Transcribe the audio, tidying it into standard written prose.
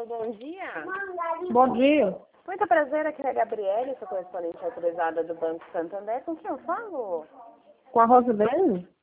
Alô, bom dia. Bom dia. Muito prazer, aqui é a Gabriele, sou correspondente autorizada do Banco Santander. Com quem eu falo? Com a Rosilene?